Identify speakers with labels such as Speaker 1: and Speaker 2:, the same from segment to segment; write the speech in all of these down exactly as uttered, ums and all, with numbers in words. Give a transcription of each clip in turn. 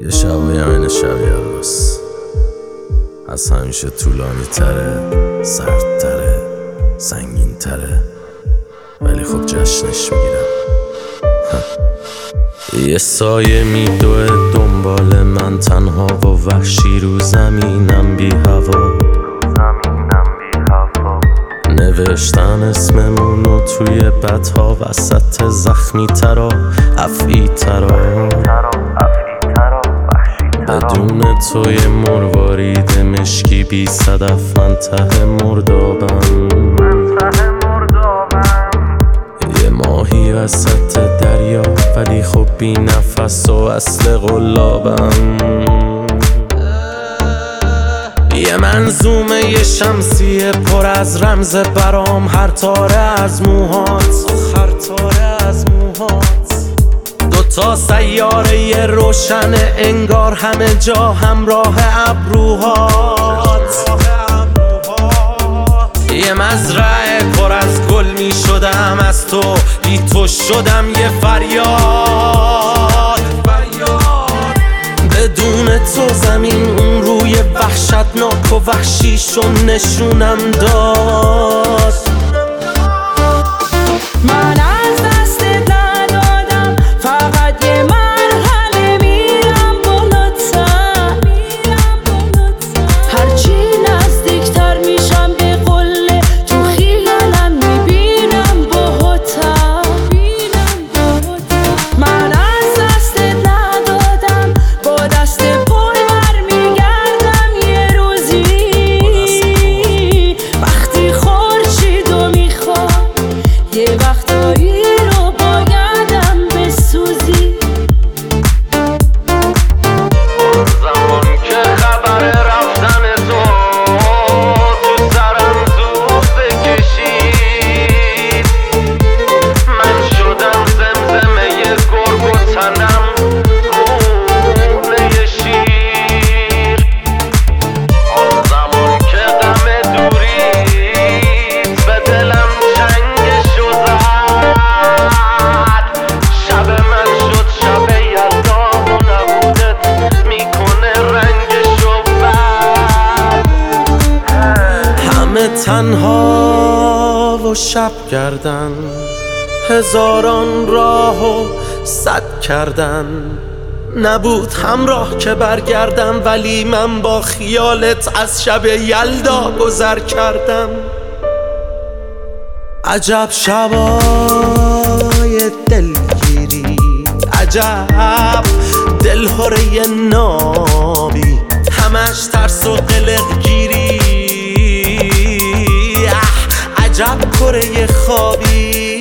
Speaker 1: یه شبایی هم این شب یلداست، از همیشه طولانی تره، سردتره، سنگین تره، ولی خب جشنش میگیرم. یه سایه میدوه دنبال من تنها و وحشی رو زمینم بی هوا. نوشتم اسممونو توی بدها وسط زخمی ترا افعی ترا. بدون توی مروارید مشکی بی صدف من ته مردابم. یه ماهی وسط دریا ولی خب بی نفس و اصل قلابم. یه منظومه یه شمسیه پر از رمز برام، هر تاره از موهات، هر تاره از موهات. دوتا سیاره یه روشن انگار همه جا همراه ابروهات. یه مزرعه پر از گل می شدم از تو، بی تو شدم یه فریاد. بدون تو زمین اون روی وحشتناک و وحشیشو نشونم داد.
Speaker 2: من از دستت ندادم، فقط یه مرحله میرم بالاتر. هرچی نزدیکتر میشم به قله تو خیالم میبینم باهاتر. من از دستت ندادم، با دست پر برمیگردم یه روزی. وقتی خورشیدو میخوام یه وقتایی رو بایدم بسوزی.
Speaker 1: اون زمان که خبر رفتن تو تو سرم زود بکشید، من شدم زمزمه گرگ و تنم خونه شیر. اون زمان که غم دوریت به دلم چنگشو زد، شب من شد شب یلدا و نبودت میکنه رنگشو بد. همه تنها و شب کردن، هزاران راهو صد کردن. نبود همراه که برگردم ولی من با خیالت از شب یلدا گذر کردم. عجب شبای دلگیری، عجب دلهوره نابی، همش ترس و قلق گیری. عجب کره خوابی.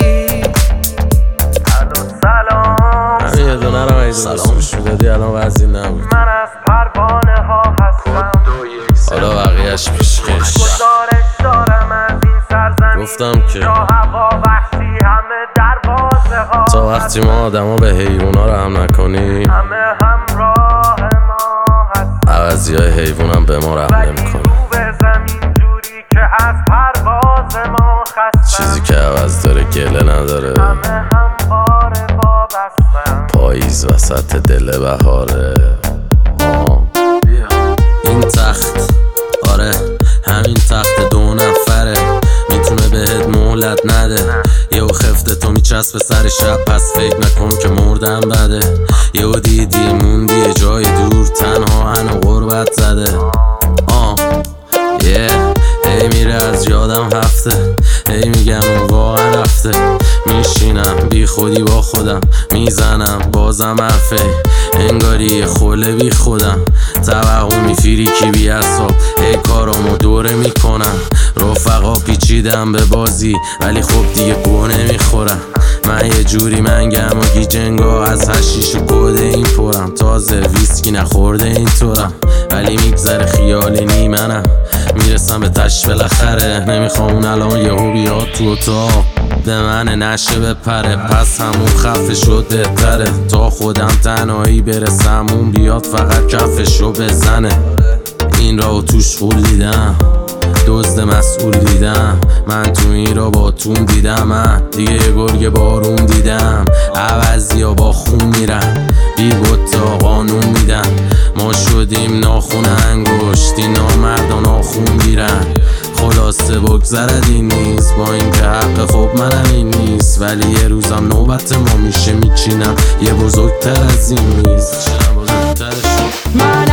Speaker 1: همین یه دونه رو ایزو سلامش میدادی الان وضعی نبود.
Speaker 3: من از پروانه ها هستم،
Speaker 1: حالا بقیهش پیشکش.
Speaker 3: گزارش دارم از این سرزمین،
Speaker 1: گفتم که
Speaker 3: جا هوا وحشی همه دروازه ها.
Speaker 1: تا وقتی ما آدم ها به حیونا رحم نکنی،
Speaker 3: همه همراه ما هست،
Speaker 1: عوضی های حیوان هم به ما رحم
Speaker 3: ولی
Speaker 1: نمی کنی.
Speaker 3: رو به زمین جوری که از پرواز ما خستم.
Speaker 1: چیزی که عوض داره گله نداره.
Speaker 3: همه همواره وابستم.
Speaker 1: پاییز وسط دل بهاره. آه. این تخت، آره همین تخت دو نفره، میتونه بهت مهلت نده. یهو خفته تو میچسبه سر شب، پس فکر نکن که مردم بده. یهو دیدی موندی یه جای دور، تنها هنو غربت زده. آه یه هی میره از یادم هفته، هی میگم اون واقعا رفته. میشینم بی خودی با خودم، میزنم بازم حرفه، انگاری خوله بی خودم. توقع میفیری کی بی اصاب، ای کارامو دوره میکنم. رفقا پیچیدم به بازی ولی خب دیگه گوه نمیخورم. من یه جوری منگم و گیجنگا از هشیش و کده این پرم. تازه ویسکی نخورده این طورم ولی میگذره خیالی نیمنم. میرسم به تش بالاخره، نمیخوام اون الان یهو بیاد تو اتاق به من نشه بپره. پس همون خفه شده تره تا خودم تنهایی برسم، اون بیاد فقط کفشو بزنه. این راو توش خول دیدم، دزد مسئول دیدم. من تو این را با تون دیدم، من دیگه گرگ بارون دیدم. عوضی ها با خون میرن، بی بطا قانون میدن. ما شدیم ناخون انگشتی، نامردان آخون میرن. خلاصه بگذرد این نیست، با این که حق خب منم این نیست، ولی یه روزم نوبت ما میشه میچینم یه بزرگتر از این میز.
Speaker 2: من